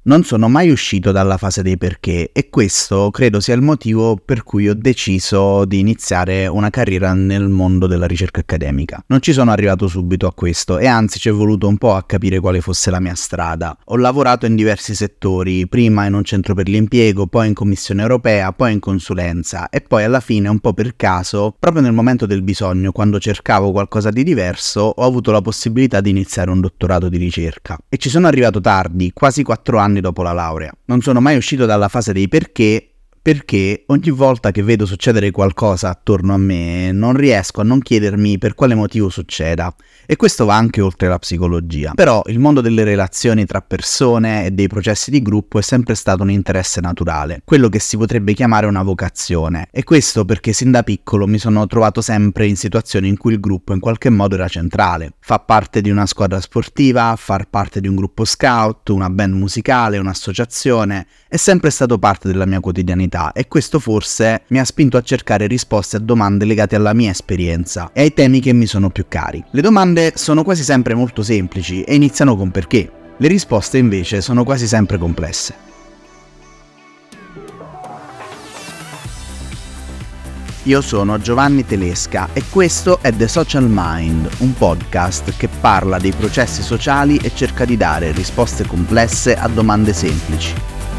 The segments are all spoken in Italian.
Non sono mai uscito dalla fase dei perché e questo credo sia il motivo per cui ho deciso di iniziare una carriera nel mondo della ricerca accademica. Non ci sono arrivato subito a questo e anzi ci è voluto un po' a capire quale fosse la mia strada. Ho lavorato in diversi settori, prima in un centro per l'impiego, poi in Commissione Europea, poi in consulenza e poi alla fine, un po' per caso, proprio nel momento del bisogno, quando cercavo qualcosa di diverso, ho avuto la possibilità di iniziare un dottorato di ricerca. E ci sono arrivato tardi, quasi 4 anni dopo la laurea. Non sono mai uscito dalla fase dei perché ogni volta che vedo succedere qualcosa attorno a me non riesco a non chiedermi per quale motivo succeda, e questo va anche oltre la psicologia. Però il mondo delle relazioni tra persone e dei processi di gruppo è sempre stato un interesse naturale, quello che si potrebbe chiamare una vocazione, e questo perché sin da piccolo mi sono trovato sempre in situazioni in cui il gruppo in qualche modo era centrale. Fa parte di una squadra sportiva, far parte di un gruppo scout, una band musicale, un'associazione, è sempre stato parte della mia quotidianità, e questo forse mi ha spinto a cercare risposte a domande legate alla mia esperienza e ai temi che mi sono più cari. Le domande sono quasi sempre molto semplici e iniziano con perché. Le risposte invece sono quasi sempre complesse. Io sono Giovanni Telesca e questo è The Social Mind, un podcast che parla dei processi sociali e cerca di dare risposte complesse a domande semplici.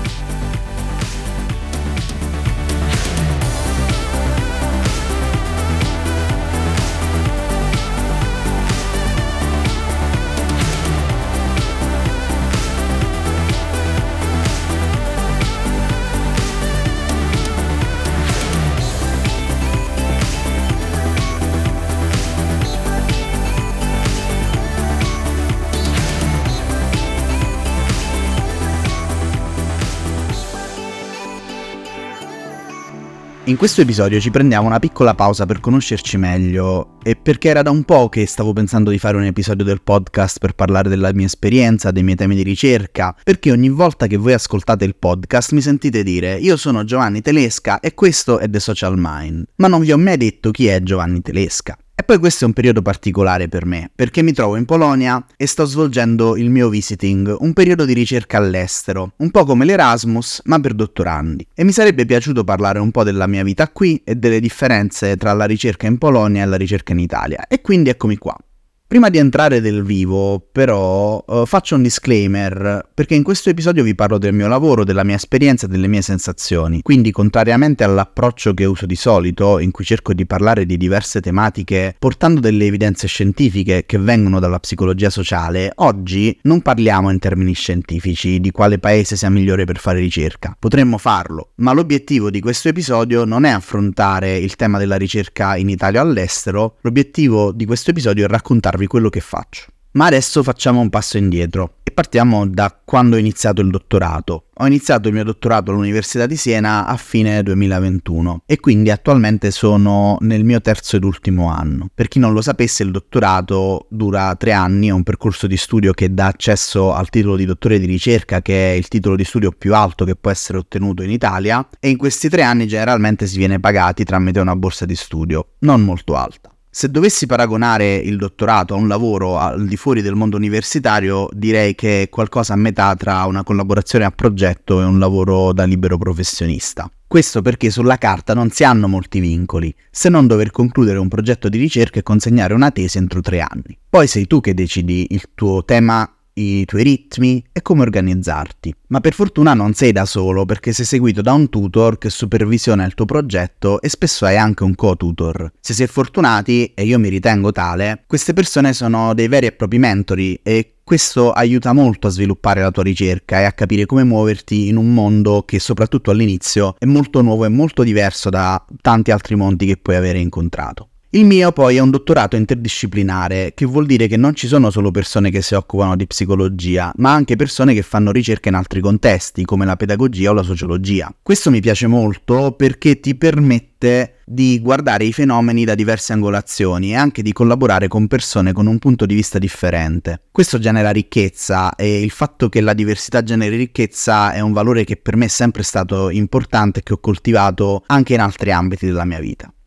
In questo episodio ci prendiamo una piccola pausa per conoscerci meglio e perché era da un po' che stavo pensando di fare un episodio del podcast per parlare della mia esperienza, dei miei temi di ricerca, perché ogni volta che voi ascoltate il podcast mi sentite dire io sono Giovanni Telesca e questo è The Social Mind, ma non vi ho mai detto chi è Giovanni Telesca. E poi questo è un periodo particolare per me, perché mi trovo in Polonia e sto svolgendo il mio visiting, un periodo di ricerca all'estero, un po' come l'Erasmus, ma per dottorandi. E mi sarebbe piaciuto parlare un po' della mia vita qui e delle differenze tra la ricerca in Polonia e la ricerca in Italia. E quindi eccomi qua. Prima di entrare nel vivo, però, faccio un disclaimer, perché in questo episodio vi parlo del mio lavoro, della mia esperienza e delle mie sensazioni. Quindi, contrariamente all'approccio che uso di solito, in cui cerco di parlare di diverse tematiche portando delle evidenze scientifiche che vengono dalla psicologia sociale, oggi non parliamo in termini scientifici di quale paese sia migliore per fare ricerca. Potremmo farlo, ma l'obiettivo di questo episodio non è affrontare il tema della ricerca in Italia o all'estero, l'obiettivo di questo episodio è raccontarvi quello che faccio. Ma adesso facciamo un passo indietro e partiamo da quando ho iniziato il dottorato. Ho iniziato il mio dottorato all'Università di Siena a fine 2021 e quindi attualmente sono nel mio terzo ed ultimo anno. Per chi non lo sapesse, il dottorato dura 3 anni, è un percorso di studio che dà accesso al titolo di dottore di ricerca, che è il titolo di studio più alto che può essere ottenuto in Italia, e in questi 3 anni generalmente si viene pagati tramite una borsa di studio, non molto alta. Se dovessi paragonare il dottorato a un lavoro al di fuori del mondo universitario, direi che è qualcosa a metà tra una collaborazione a progetto e un lavoro da libero professionista. Questo perché sulla carta non si hanno molti vincoli, se non dover concludere un progetto di ricerca e consegnare una tesi entro 3 anni. Poi sei tu che decidi il tuo tema, i tuoi ritmi e come organizzarti. Ma per fortuna non sei da solo, perché sei seguito da un tutor che supervisiona il tuo progetto e spesso hai anche un co-tutor. Se sei fortunati, e io mi ritengo tale, queste persone sono dei veri e propri mentori e questo aiuta molto a sviluppare la tua ricerca e a capire come muoverti in un mondo che soprattutto all'inizio è molto nuovo e molto diverso da tanti altri mondi che puoi avere incontrato. Il mio poi è un dottorato interdisciplinare, che vuol dire che non ci sono solo persone che si occupano di psicologia, ma anche persone che fanno ricerca in altri contesti, come la pedagogia o la sociologia. Questo mi piace molto perché ti permette di guardare i fenomeni da diverse angolazioni e anche di collaborare con persone con un punto di vista differente. Questo genera ricchezza e il fatto che la diversità generi ricchezza è un valore che per me è sempre stato importante e che ho coltivato anche in altri ambiti della mia vita.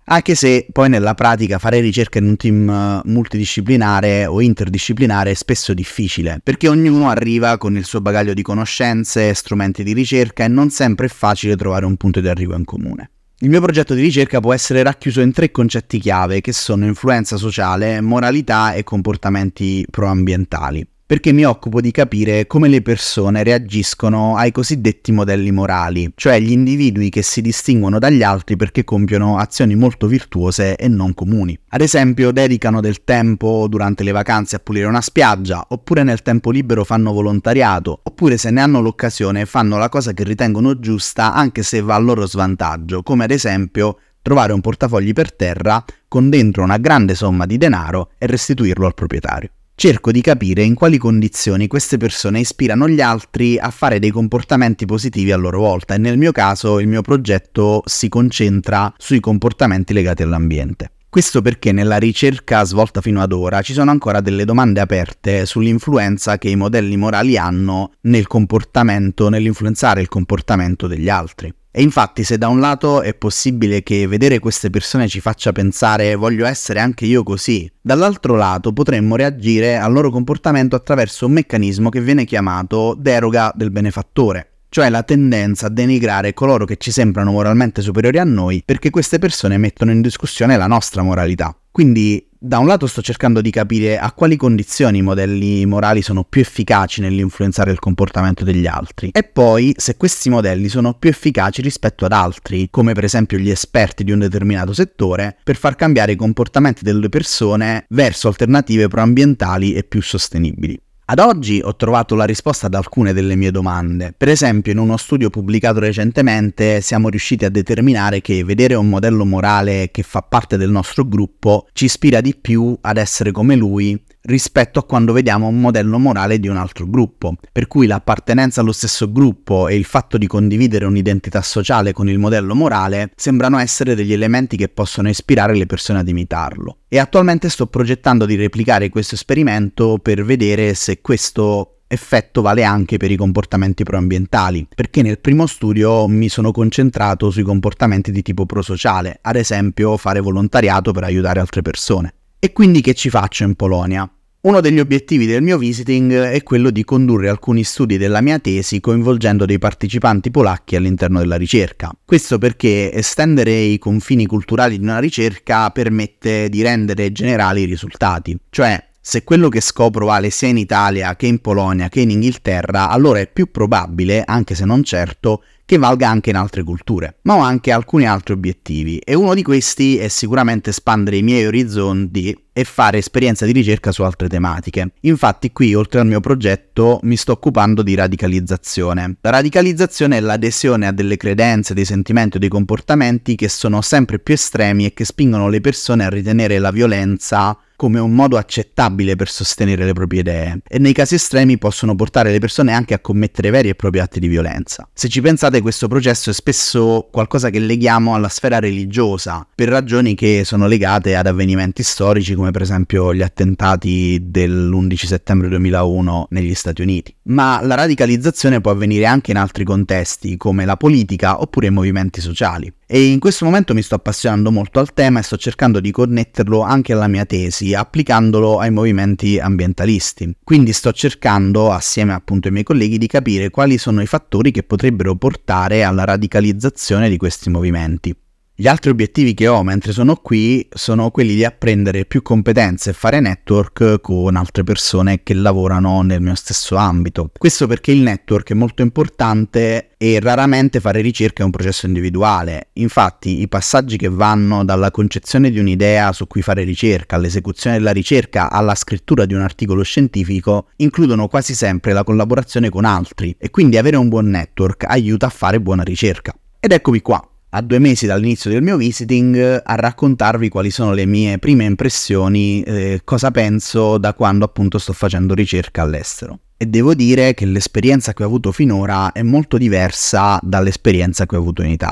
Anche se poi nella pratica fare ricerca in un team multidisciplinare o interdisciplinare è spesso difficile, perché ognuno arriva con il suo bagaglio di conoscenze e strumenti di ricerca e non sempre è facile trovare un punto di arrivo in comune. Il mio progetto di ricerca può essere racchiuso in 3 concetti chiave che sono influenza sociale, moralità e comportamenti proambientali, perché mi occupo di capire come le persone reagiscono ai cosiddetti modelli morali, cioè gli individui che si distinguono dagli altri perché compiono azioni molto virtuose e non comuni. Ad esempio, dedicano del tempo durante le vacanze a pulire una spiaggia, oppure nel tempo libero fanno volontariato, oppure se ne hanno l'occasione fanno la cosa che ritengono giusta anche se va a loro svantaggio, come ad esempio trovare un portafogli per terra con dentro una grande somma di denaro e restituirlo al proprietario. Cerco di capire in quali condizioni queste persone ispirano gli altri a fare dei comportamenti positivi a loro volta e nel mio caso il mio progetto si concentra sui comportamenti legati all'ambiente. Questo perché nella ricerca svolta fino ad ora ci sono ancora delle domande aperte sull'influenza che i modelli morali hanno nel comportamento, nell'influenzare il comportamento degli altri. E infatti se da un lato è possibile che vedere queste persone ci faccia pensare voglio essere anche io così, dall'altro lato potremmo reagire al loro comportamento attraverso un meccanismo che viene chiamato deroga del benefattore, cioè la tendenza a denigrare coloro che ci sembrano moralmente superiori a noi perché queste persone mettono in discussione la nostra moralità. Quindi da un lato sto cercando di capire a quali condizioni i modelli morali sono più efficaci nell'influenzare il comportamento degli altri e poi se questi modelli sono più efficaci rispetto ad altri, come per esempio gli esperti di un determinato settore, per far cambiare i comportamenti delle persone verso alternative proambientali e più sostenibili. Ad oggi ho trovato la risposta ad alcune delle mie domande. Per esempio, in uno studio pubblicato recentemente siamo riusciti a determinare che vedere un modello morale che fa parte del nostro gruppo ci ispira di più ad essere come lui rispetto a quando vediamo un modello morale di un altro gruppo, per cui l'appartenenza allo stesso gruppo e il fatto di condividere un'identità sociale con il modello morale sembrano essere degli elementi che possono ispirare le persone ad imitarlo. E attualmente sto progettando di replicare questo esperimento per vedere se questo effetto vale anche per i comportamenti proambientali, perché nel primo studio mi sono concentrato sui comportamenti di tipo prosociale, ad esempio fare volontariato per aiutare altre persone. E quindi che ci faccio in Polonia? Uno degli obiettivi del mio visiting è quello di condurre alcuni studi della mia tesi coinvolgendo dei partecipanti polacchi all'interno della ricerca. Questo perché estendere i confini culturali di una ricerca permette di rendere generali i risultati, cioè se quello che scopro vale sia in Italia che in Polonia che in Inghilterra, allora è più probabile, anche se non certo, che valga anche in altre culture. Ma ho anche alcuni altri obiettivi e uno di questi è sicuramente espandere i miei orizzonti e fare esperienza di ricerca su altre tematiche. Infatti qui, oltre al mio progetto, mi sto occupando di radicalizzazione. La radicalizzazione è l'adesione a delle credenze, dei sentimenti o dei comportamenti che sono sempre più estremi e che spingono le persone a ritenere la violenza come un modo accettabile per sostenere le proprie idee, e nei casi estremi possono portare le persone anche a commettere veri e propri atti di violenza. Se ci pensate, questo processo è spesso qualcosa che leghiamo alla sfera religiosa, per ragioni che sono legate ad avvenimenti storici come per esempio gli attentati dell'11 settembre 2001 negli Stati Uniti. Ma la radicalizzazione può avvenire anche in altri contesti, come la politica oppure i movimenti sociali. E in questo momento mi sto appassionando molto al tema e sto cercando di connetterlo anche alla mia tesi, applicandolo ai movimenti ambientalisti. Quindi sto cercando, assieme appunto ai miei colleghi, di capire quali sono i fattori che potrebbero portare alla radicalizzazione di questi movimenti. Gli altri obiettivi che ho mentre sono qui sono quelli di apprendere più competenze e fare network con altre persone che lavorano nel mio stesso ambito. Questo perché il network è molto importante e raramente fare ricerca è un processo individuale. Infatti i passaggi che vanno dalla concezione di un'idea su cui fare ricerca, all'esecuzione della ricerca, alla scrittura di un articolo scientifico includono quasi sempre la collaborazione con altri e quindi avere un buon network aiuta a fare buona ricerca. Ed eccomi qua, a 2 mesi dall'inizio del mio visiting, a raccontarvi quali sono le mie prime impressioni, cosa penso da quando appunto sto facendo ricerca all'estero. E devo dire che l'esperienza che ho avuto finora è molto diversa dall'esperienza che ho avuto in Italia.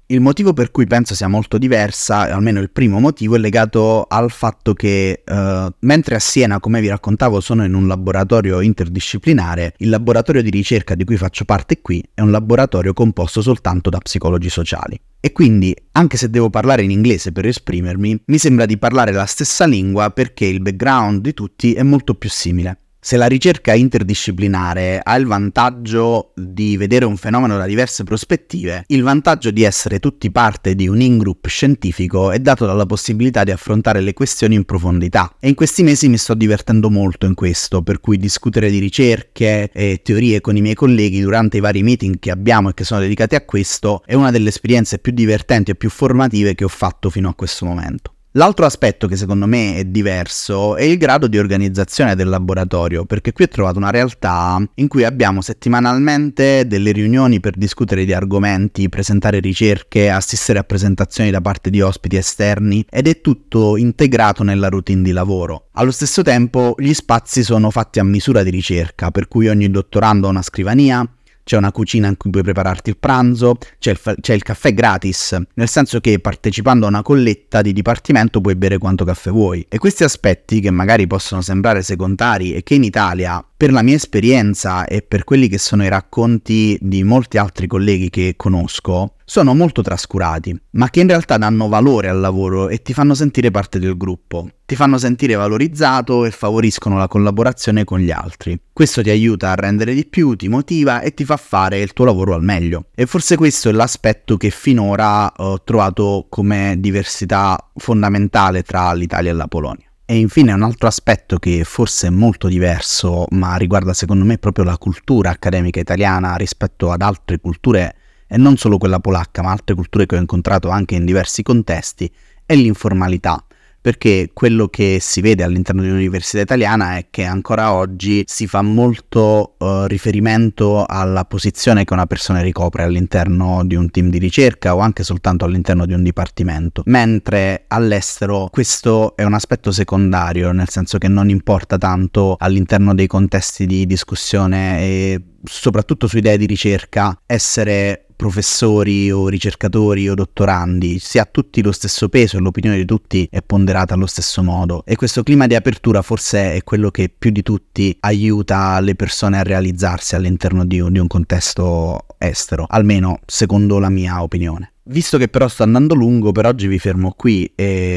Il motivo per cui penso sia molto diversa, almeno il primo motivo, è legato al fatto che mentre a Siena, come vi raccontavo, sono in un laboratorio interdisciplinare, il laboratorio di ricerca di cui faccio parte qui è un laboratorio composto soltanto da psicologi sociali. E quindi, anche se devo parlare in inglese per esprimermi, mi sembra di parlare la stessa lingua perché il background di tutti è molto più simile. Se la ricerca interdisciplinare ha il vantaggio di vedere un fenomeno da diverse prospettive, il vantaggio di essere tutti parte di un in-group scientifico è dato dalla possibilità di affrontare le questioni in profondità. E in questi mesi mi sto divertendo molto in questo, per cui discutere di ricerche e teorie con i miei colleghi durante i vari meeting che abbiamo e che sono dedicati a questo è una delle esperienze più divertenti e più formative che ho fatto fino a questo momento. L'altro aspetto che secondo me è diverso è il grado di organizzazione del laboratorio, perché qui ho trovato una realtà in cui abbiamo settimanalmente delle riunioni per discutere di argomenti, presentare ricerche, assistere a presentazioni da parte di ospiti esterni ed è tutto integrato nella routine di lavoro. Allo stesso tempo gli spazi sono fatti a misura di ricerca, per cui ogni dottorando ha una scrivania, c'è una cucina in cui puoi prepararti il pranzo, c'è il caffè gratis, nel senso che partecipando a una colletta di dipartimento puoi bere quanto caffè vuoi. E questi aspetti, che magari possono sembrare secondari e che in Italia, per la mia esperienza e per quelli che sono i racconti di molti altri colleghi che conosco, sono molto trascurati, ma che in realtà danno valore al lavoro e ti fanno sentire parte del gruppo, ti fanno sentire valorizzato e favoriscono la collaborazione con gli altri. Questo ti aiuta a rendere di più, ti motiva e ti fa fare il tuo lavoro al meglio. E forse questo è l'aspetto che finora ho trovato come diversità fondamentale tra l'Italia e la Polonia. E infine un altro aspetto che forse è molto diverso, ma riguarda secondo me proprio la cultura accademica italiana rispetto ad altre culture, e non solo quella polacca, ma altre culture che ho incontrato anche in diversi contesti, è l'informalità. Perché quello che si vede all'interno di un'università italiana è che ancora oggi si fa molto riferimento alla posizione che una persona ricopre all'interno di un team di ricerca o anche soltanto all'interno di un dipartimento, mentre all'estero questo è un aspetto secondario, nel senso che non importa tanto all'interno dei contesti di discussione e soprattutto su idee di ricerca essere professori o ricercatori o dottorandi, si ha tutti lo stesso peso e l'opinione di tutti è ponderata allo stesso modo, e questo clima di apertura forse è quello che più di tutti aiuta le persone a realizzarsi all'interno di un contesto estero, almeno secondo la mia opinione. Visto che però sto andando lungo, per oggi vi fermo qui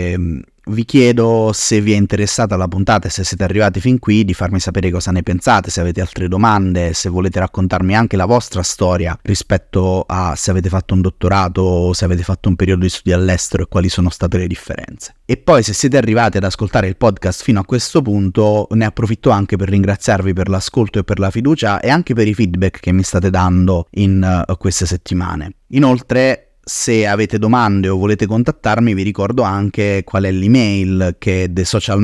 e vi chiedo, se vi è interessata la puntata e se siete arrivati fin qui, di farmi sapere cosa ne pensate, se avete altre domande, se volete raccontarmi anche la vostra storia rispetto a se avete fatto un dottorato o se avete fatto un periodo di studi all'estero e quali sono state le differenze. E poi, se siete arrivati ad ascoltare il podcast fino a questo punto, ne approfitto anche per ringraziarvi per l'ascolto e per la fiducia e anche per i feedback che mi state dando in queste settimane. Inoltre, se avete domande o volete contattarmi, vi ricordo anche qual è l'email, che è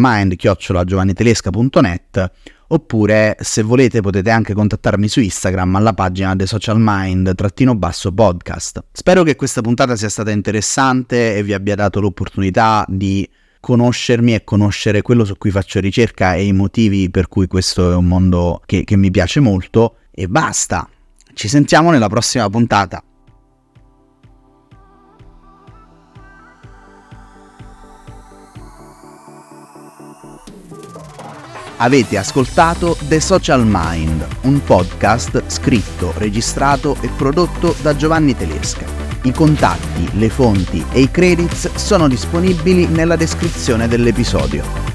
thesocialmind@giovannitelesca.net, oppure se volete potete anche contattarmi su Instagram alla pagina thesocialmind_podcast. Spero che questa puntata sia stata interessante e vi abbia dato l'opportunità di conoscermi e conoscere quello su cui faccio ricerca e i motivi per cui questo è un mondo che mi piace molto. E basta, ci sentiamo nella prossima puntata. Avete ascoltato The Social Mind, un podcast scritto, registrato e prodotto da Giovanni Telesca. I contatti, le fonti e i credits sono disponibili nella descrizione dell'episodio.